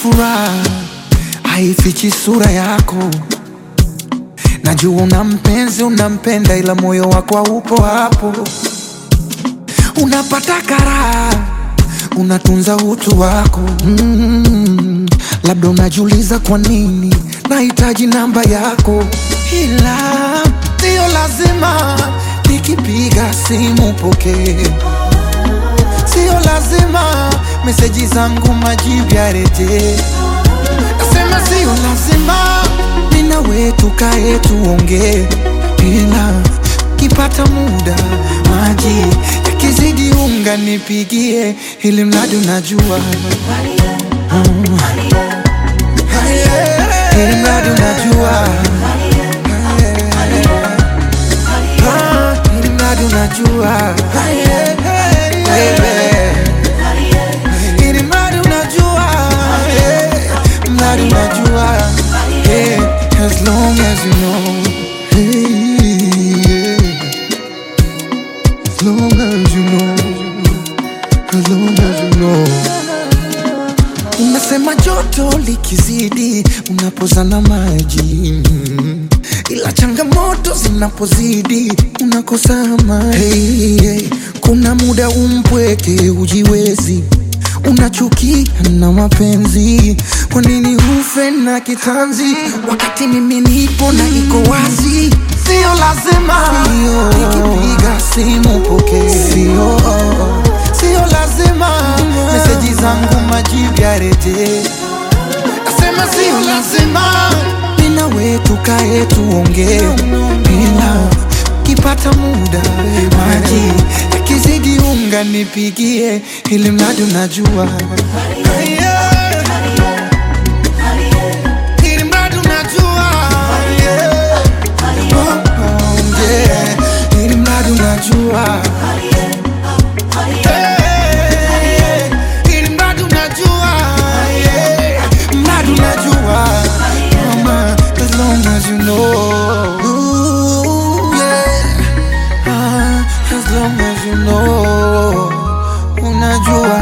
furaha haifichi sura yako. Najua una mpenzi, unampenda, ila moyo wako haupo hapo. Unapata karaha, unatunza utu wako. Labda unajiuliza kwa nini nahitaji namba yako, ila sio lazima nikipiga simu pokee. Sio lazima meseji zangu majibu yarejee. Nasema sio lazima mimi na wewe tukae tuongee, ila kipata muda maji yakizidi unga nipigie, ili mradi unajua, ili mradi unajua, ili mradi unajua, ili mradi unajua, mradi unajua, as long as you know, as long as you know, as long as you know. Unasema joto likizidi unapozana maji, ila changamoto zinapozidi unakosa amani. Kuna muda umpweke ujiwezi, unachukia na mapenzi. Kwa nini ufe na kitanzi wakati mimi nipo na iko wazi? Sio lazima nikipiga simu pokee, sio lazima meseji zangu majibu yarejee. Nasema sio lazima mimi na wewe tukae tuongee, ila kipata muda maji yakizidi unga nipigie, ili mradi unajua, ili mradi unajua, ili mradi unajua, ili mradi unajua, mradi unajua, mama, as long as you know. As long as you know, unajua,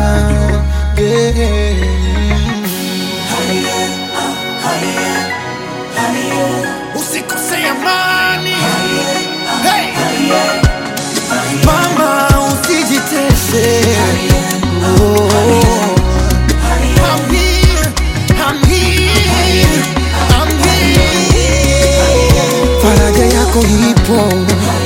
usikose amani, mama, usijitese. I'm here, I'm here, I'm here. Faraja yako ipo.